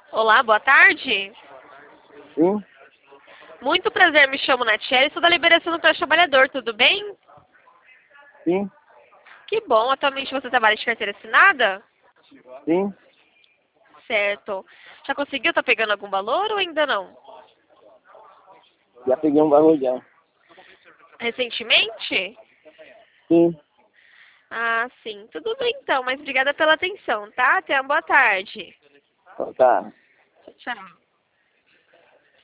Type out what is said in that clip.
Olá, boa tarde. Sim, Muito prazer, me chamo Natiele, sou da Liberação do Trabalhador, tudo bem? sim, Que bom, atualmente você trabalha de carteira assinada? sim. Certo. Já conseguiu, tá pegando algum valor ou ainda não? Já peguei um valor já. Recentemente? Sim, Ah, sim. Tudo bem então, mas obrigada pela atenção, tá? Tenha uma boa tarde. então tá. Tchau, tchau.